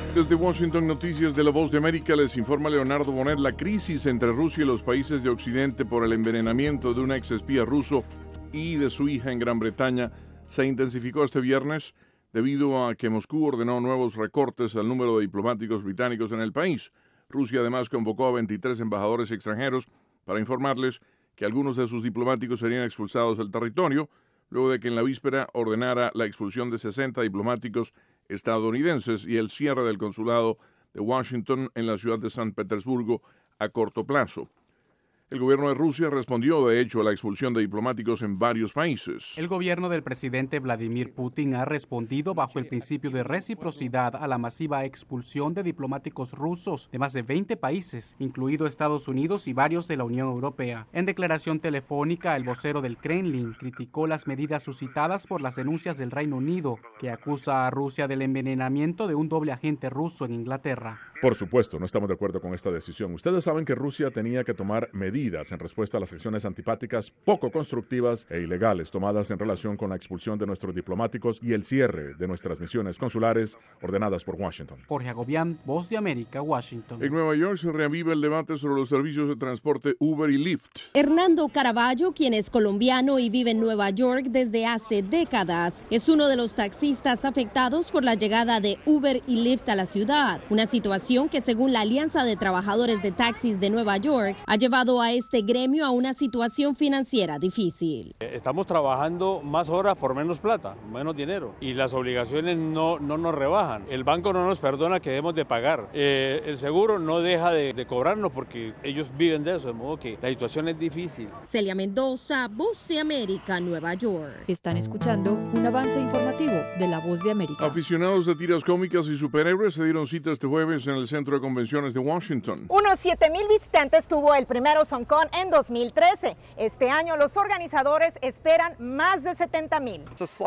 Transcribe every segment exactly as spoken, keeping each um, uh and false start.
Desde Washington, Noticias de La Voz de América, les informa Leonardo Bonet. La crisis entre Rusia y los países de Occidente por el envenenamiento de un ex espía ruso y de su hija en Gran Bretaña se intensificó este viernes debido a que Moscú ordenó nuevos recortes al número de diplomáticos británicos en el país. Rusia además convocó a veintitrés embajadores extranjeros para informarles que algunos de sus diplomáticos serían expulsados del territorio, luego de que en la víspera ordenara la expulsión de sesenta diplomáticos estadounidenses y el cierre del consulado de Washington en la ciudad de San Petersburgo a corto plazo. El gobierno de Rusia respondió, de hecho, a la expulsión de diplomáticos en varios países. El gobierno del presidente Vladimir Putin ha respondido bajo el principio de reciprocidad a la masiva expulsión de diplomáticos rusos de más de veinte países, incluido Estados Unidos y varios de la Unión Europea. En declaración telefónica, el vocero del Kremlin criticó las medidas suscitadas por las denuncias del Reino Unido, que acusa a Rusia del envenenamiento de un doble agente ruso en Inglaterra. Por supuesto, no estamos de acuerdo con esta decisión. Ustedes saben que Rusia tenía que tomar medidas en respuesta a las acciones antipáticas poco constructivas e ilegales tomadas en relación con la expulsión de nuestros diplomáticos y el cierre de nuestras misiones consulares ordenadas por Washington. Jorge Agobián, Voz de América, Washington. En Nueva York se reaviva el debate sobre los servicios de transporte Uber y Lyft. Hernando Caraballo, quien es colombiano y vive en Nueva York desde hace décadas, es uno de los taxistas afectados por la llegada de Uber y Lyft a la ciudad. Una situación que, según la Alianza de Trabajadores de Taxis de Nueva York, ha llevado a este gremio a una situación financiera difícil. Estamos trabajando más horas por menos plata, menos dinero, y las obligaciones no, no nos rebajan. El banco no nos perdona que debemos de pagar. Eh, el seguro no deja de, de cobrarnos porque ellos viven de eso, de modo que la situación es difícil. Celia Mendoza, Voz de América, Nueva York. Están escuchando un avance informativo de La Voz de América. Aficionados de tiras cómicas y superhéroes se dieron cita este jueves en el Centro de Convenciones de Washington. Unos siete mil visitantes tuvo el primero SonCon en dos mil trece. Este año los organizadores esperan más de setenta mil.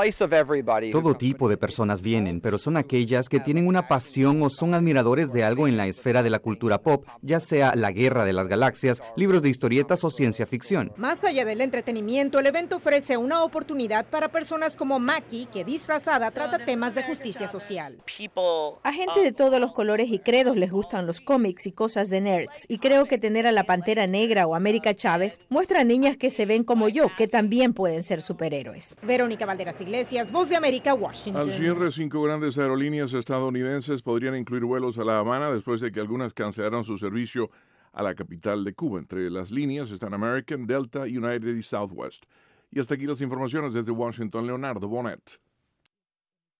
Todo tipo de personas vienen, pero son aquellas que tienen una pasión o son admiradores de algo en la esfera de la cultura pop, ya sea la guerra de las galaxias, libros de historietas o ciencia ficción. Más allá del entretenimiento, el evento ofrece una oportunidad para personas como Maki, que disfrazada trata temas de justicia social. A gente de todos los colores y credos les gustan los cómics y cosas de nerds, y creo que tener a la Pantera Negra o América Chávez muestra a niñas que se ven como yo, que también pueden ser superhéroes. Verónica Valderas Iglesias, Voz de América, Washington. Al cierre, cinco grandes aerolíneas estadounidenses podrían incluir vuelos a La Habana después de que algunas cancelaron su servicio a la capital de Cuba. Entre las líneas están American, Delta, United y Southwest. Y hasta aquí las informaciones desde Washington, Leonardo Bonet.